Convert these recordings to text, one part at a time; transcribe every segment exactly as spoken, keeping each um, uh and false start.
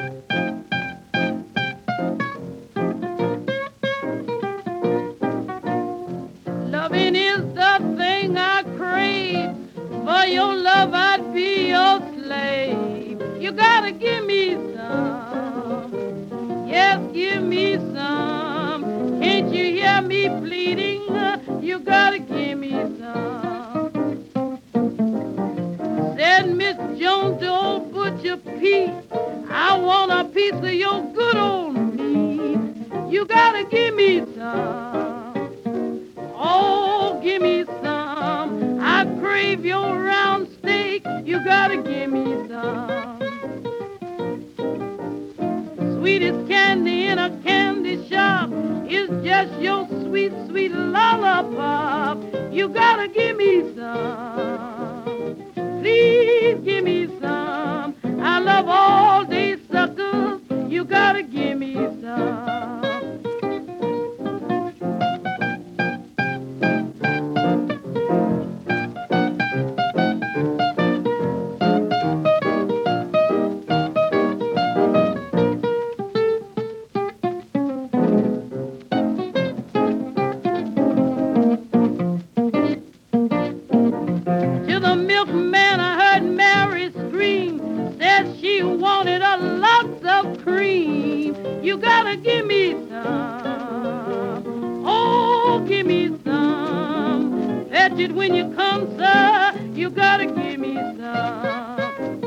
Loving is the thing I crave. For your love, I'd be your slave. You gotta give me some. Yes, give me some. Can't you hear me pleading? You gotta give me some. Said Miss Jones to old Butcher Pete, I want a piece of your good old meat. You gotta give me some. Oh, give me some. I crave your round steak. You gotta give me some. Sweetest candy in a candy shop is just your sweet, sweet lollipop. You gotta give me some. Please give me some. I love all day suckers. You gotta give me some. To the milkman, I heard Mary scream. Said she wanted a lot of cream. You gotta give me some. Oh, give me some. Fetch it when you come, sir. You gotta give me some.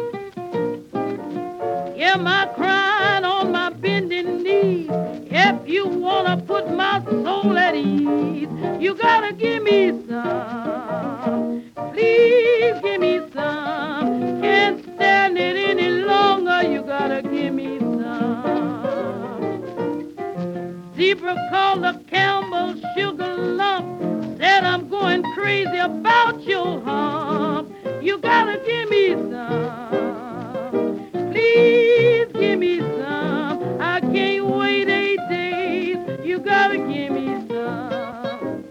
Hear my crying on my bending knees. If you wanna put my soul at ease, you gotta give me some. Please give me some. Can't stand it any longer. You gotta give me some. Zebra called the Campbell sugar lump. Said I'm going crazy about your hump. You gotta give me some. Please give me some. I can't wait eight days. You gotta give me some.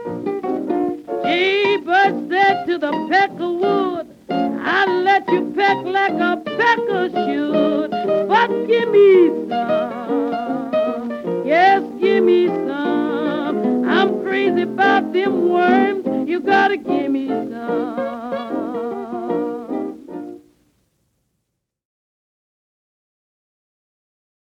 Jay Bird said to the pecker wood, I'll let you peck like a pecker should, but give me some. Yes, give me some. I'm crazy about them worms. You gotta give